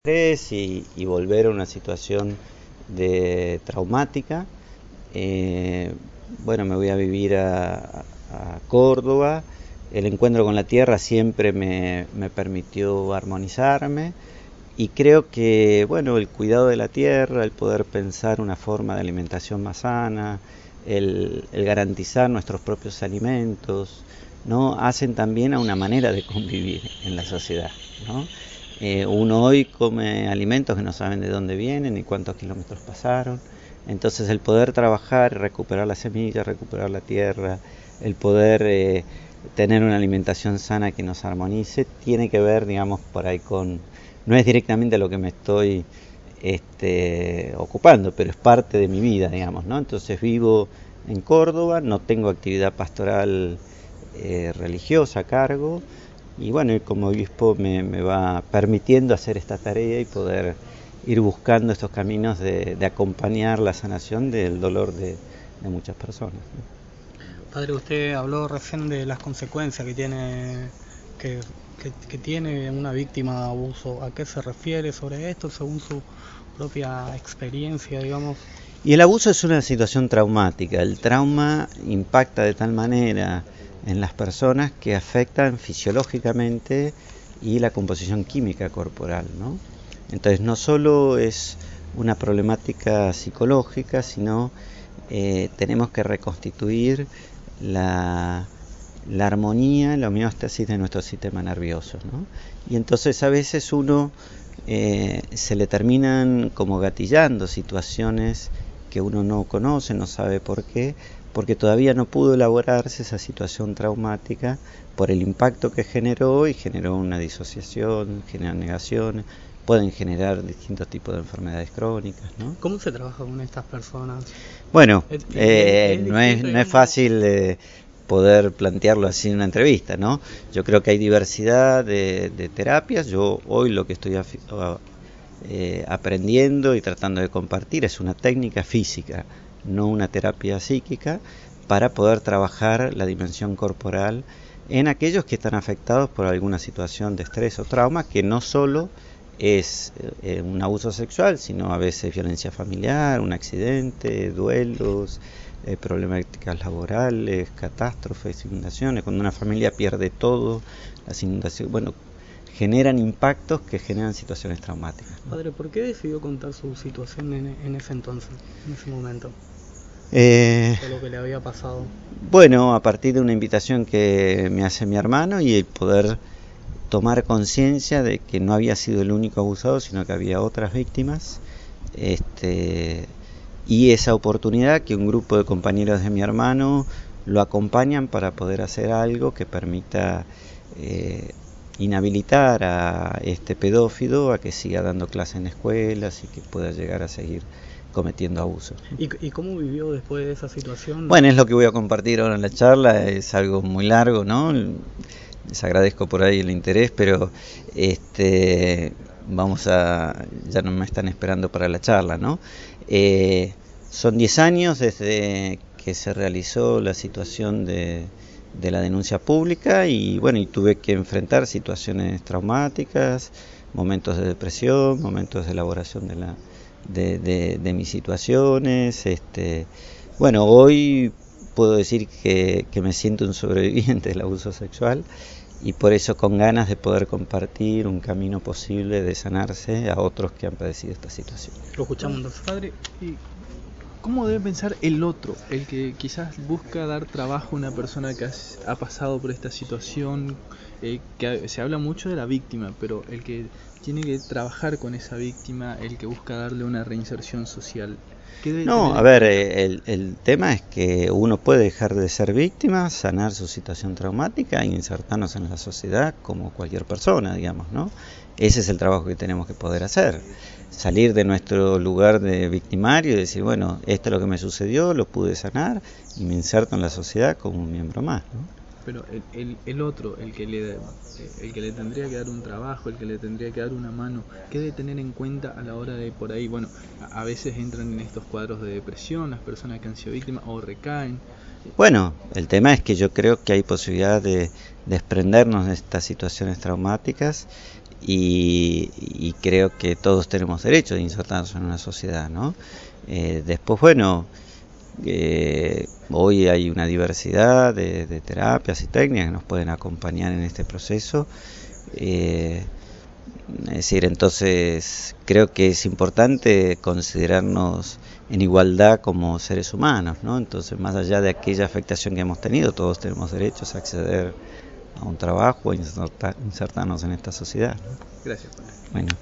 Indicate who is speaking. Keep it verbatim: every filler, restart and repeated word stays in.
Speaker 1: estrés y, y volver a una situación de traumática. Eh, bueno, me voy a vivir a, a Córdoba. El encuentro con la tierra siempre me, me permitió armonizarme y creo que, bueno, el cuidado de la tierra, el poder pensar una forma de alimentación más sana, el, el garantizar nuestros propios alimentos, ¿no?, hacen también a una manera de convivir en la sociedad, ¿no? Eh, uno hoy come alimentos que no saben de dónde vienen ni cuántos kilómetros pasaron. Entonces el poder trabajar, recuperar las semillas, recuperar la tierra, el poder eh, tener una alimentación sana que nos armonice, tiene que ver, digamos, por ahí con... No es directamente lo que me estoy este, ocupando, pero es parte de mi vida, digamos, ¿no? Entonces vivo en Córdoba, no tengo actividad pastoral eh, religiosa a cargo, y bueno, como obispo me, me va permitiendo hacer esta tarea y poder ir buscando estos caminos de, de acompañar la sanación del dolor de, de muchas personas.
Speaker 2: Padre, usted habló recién de las consecuencias que tiene que, que, que tiene una víctima de abuso. ¿A qué se refiere sobre esto según su propia experiencia, digamos?
Speaker 1: Y el abuso es una situación traumática. El trauma impacta de tal manera en las personas que afectan fisiológicamente y la composición química corporal, ¿no? Entonces no solo es una problemática psicológica, sino eh, tenemos que reconstituir la, la armonía, la homeostasis de nuestro sistema nervioso, ¿no? Y entonces a veces uno eh, se le terminan como gatillando situaciones que uno no conoce, no sabe por qué, porque todavía no pudo elaborarse esa situación traumática por el impacto que generó, y generó una disociación, genera negaciones, pueden generar distintos tipos de enfermedades crónicas, ¿no?
Speaker 2: ¿Cómo se trabaja con estas personas?
Speaker 1: Bueno,
Speaker 2: Es,
Speaker 1: eh,
Speaker 2: es, es
Speaker 1: no, es,
Speaker 2: distinto,
Speaker 1: no es
Speaker 2: digamos.
Speaker 1: fácil eh, poder plantearlo así en una entrevista, ¿no? Yo creo que hay diversidad de, de terapias. Yo hoy lo que estoy eh, aprendiendo y tratando de compartir es una técnica física, no una terapia psíquica, para poder trabajar la dimensión corporal en aquellos que están afectados por alguna situación de estrés o trauma, que no solo es eh, un abuso sexual, sino a veces violencia familiar, un accidente, duelos, eh, problemáticas laborales, catástrofes, inundaciones, cuando una familia pierde todo, las inundaciones, bueno, generan impactos que generan situaciones traumáticas, ¿no?
Speaker 2: Padre, ¿por qué decidió contar su situación en, en ese entonces, en ese momento?
Speaker 1: Eh,
Speaker 2: De lo que le había pasado.
Speaker 1: bueno, a partir de una invitación que me hace mi hermano y el poder tomar conciencia de que no había sido el único abusado, sino que había otras víctimas, este, y esa oportunidad que un grupo de compañeros de mi hermano lo acompañan para poder hacer algo que permita eh, inhabilitar a este pedófilo a que siga dando clases en escuelas y que pueda llegar a seguir cometiendo abusos.
Speaker 2: ¿Y, ¿Y cómo vivió después de esa situación?
Speaker 1: Bueno, es lo que voy a compartir ahora en la charla, es algo muy largo, ¿no? Les agradezco por ahí el interés, pero este vamos a... ya no me están esperando para la charla, ¿no? Eh, son diez años desde que se realizó la situación de, de la denuncia pública y bueno, y tuve que enfrentar situaciones traumáticas, momentos de depresión, momentos de elaboración de la de, de, de mis situaciones. Este, bueno, hoy puedo decir que, que me siento un sobreviviente del abuso sexual y por eso con ganas de poder compartir un camino posible de sanarse a otros que han padecido esta situación.
Speaker 2: Lo escuchamos entonces.
Speaker 3: Padre, ¿cómo debe pensar el otro, el que quizás busca dar trabajo a una persona que ha pasado por esta situación? Eh, que se habla mucho de la víctima, pero el que tiene que trabajar con esa víctima, el que busca darle una reinserción social.
Speaker 1: No, a ver, el, el tema es que uno puede dejar de ser víctima, sanar su situación traumática e insertarnos en la sociedad como cualquier persona, digamos, ¿no? Ese es el trabajo que tenemos que poder hacer. Salir de nuestro lugar de victimario y decir, bueno, esto es lo que me sucedió, lo pude sanar y me inserto en la sociedad como un miembro más, ¿no?
Speaker 3: Pero el, el, el otro, el que, le, el que le tendría que dar un trabajo, el que le tendría que dar una mano, ¿qué debe tener en cuenta a la hora de por ahí? Bueno, a, a veces entran en estos cuadros de depresión las personas que han sido víctimas o recaen.
Speaker 1: Bueno, el tema es que yo creo que hay posibilidad de desprendernos de estas situaciones traumáticas y, y creo que todos tenemos derecho de insertarnos en una sociedad, ¿no? Eh, después, bueno, eh, hoy hay una diversidad de, de terapias y técnicas que nos pueden acompañar en este proceso. Eh, es decir, entonces creo que es importante considerarnos en igualdad como seres humanos, ¿no? Entonces, más allá de aquella afectación que hemos tenido, todos tenemos derechos a acceder a un trabajo, a insertar, insertarnos en esta sociedad, ¿no?
Speaker 3: Gracias, Juan.
Speaker 1: Bueno.